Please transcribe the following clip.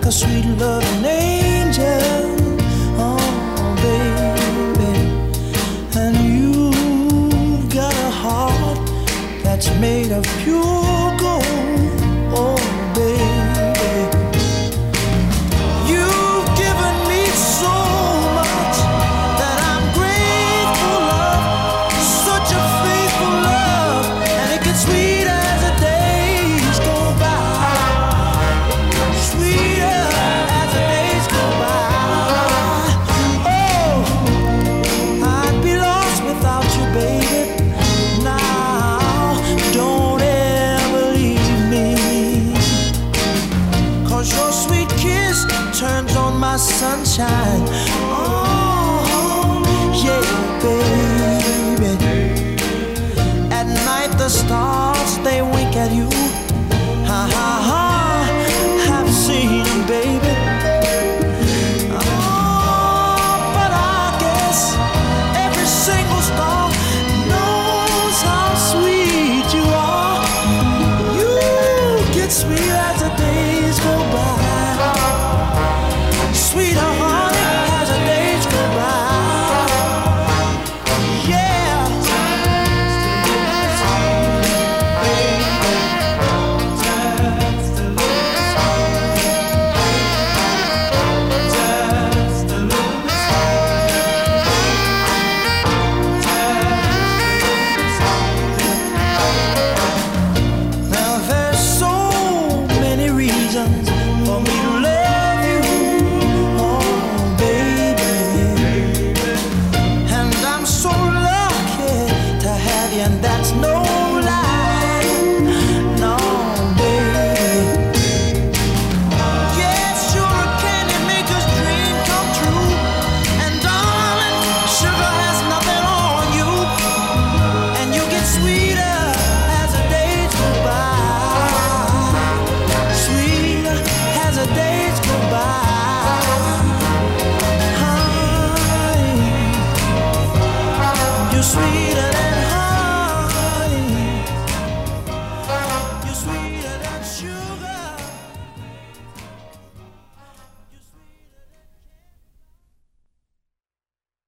like a sweet loving angel, oh baby. And you've got a heart that's made of pure gold, oh baby. You've given me so much that I'm grateful of, such a faithful love, and it gets sweeter as the days go by, sweeter as the days go by. Oh, I'd be lost without you, baby. Now, don't ever leave me, 'cause your sweet kiss turns on my sunshine. Oh, yeah, baby. At night the stars, they wink at you. Ha ha ha, I've seen them, baby. Oh, but I guess every single star knows how sweet you are. You get sweet as the days go by, sweeter honey as the days go by. Yeah. Now there's so many reasons for me to love you, oh baby. And I'm so lucky to have you, and that's no lie, no baby. Yes, you're a candy maker's dream come true, and darling, sugar has nothing on you, and you get sweeter as the days go by, sweeter as the days go by. Honey, you're sweeter than